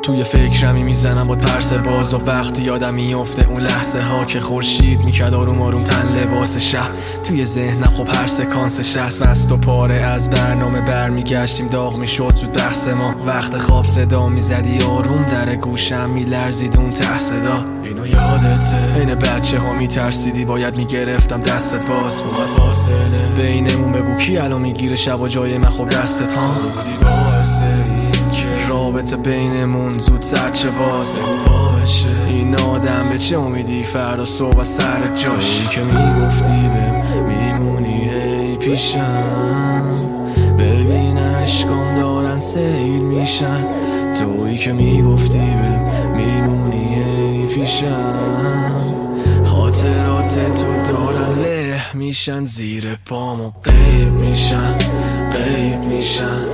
توی فکرمی میزنم با ترس باز و وقتی یادم میفته اون لحظه ها که خورشید میکرد آروم آروم تن لباس شب. توی ذهنم خب هر سکانس شهست مست و پاره از برنامه برمیگشتیم داغ میشد زود بحث ما. وقت خواب صدا میزدی آروم در گوشم میلرزید اون ته صدا. اینو یادته این بچه ها میترسیدی باید میگرفتم دستت باز اومد فاصله بینمون بگو کی الان میگیره شب و جای من خب دستت ها بودی باعث این که رابطه بینمون زود سرچه باز با بشه. این آدم به چه امیدی فردا صبح سر جاش که میگفتی بهم میمونی ای پیشم ببین عشقام دارن سیل میشن. تویی که میگفتی بهم میمونی ای پیشم خاطرات تو دارن له میشن زیر پام و غیب میشن غیب میشن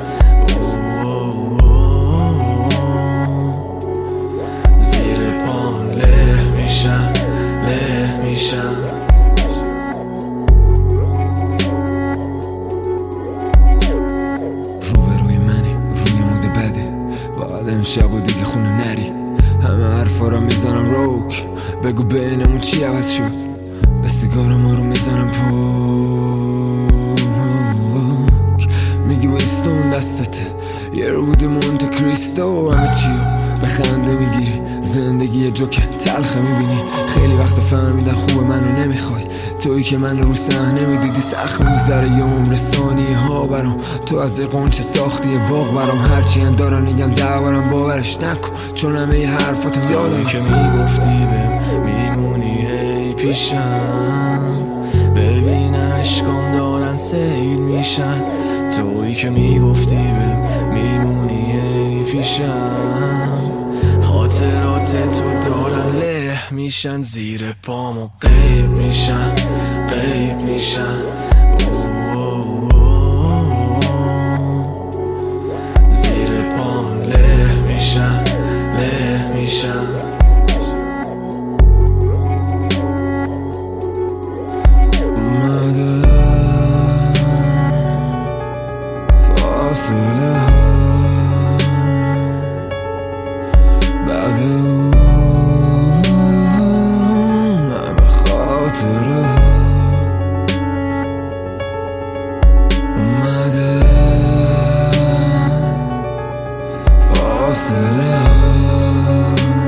زیر پام له میشن له میشن. روبروی منی روی مود بده باید امشب و دیگه خونه نری. همه حرفا را میزنم روک بگو بینمون چی عوض شد. به سیگارم رو میزنم پوک میگی ویستون دستته یه رو بوده مونت کریستو همه چیو به خنده میگیری. زندگی جوک تلخه میبینی خیلی وقت فهمیدن خوب منو نمیخوای. تویی که من رو صحنه میدیدی سخت میگذره یه عمر ثانیه ها برام. تو از قنچه ساختی باغ برام هرچی اندارن نگم دعوارم باورش نکن چون همه ی حرفاتم یادم که میگفتی بهم میمونی ای پیشم ببین عشقام دارن سیل میشن. تویی که میگفتی بهم میمونی ای پیشم خاطرات تو دارن له میشن زیر پام و غیب میشن غیب میشن زیر پام له میشن له میشن. اومده فاصله ها بعد اون همه خاطره ها اومده فاصله ها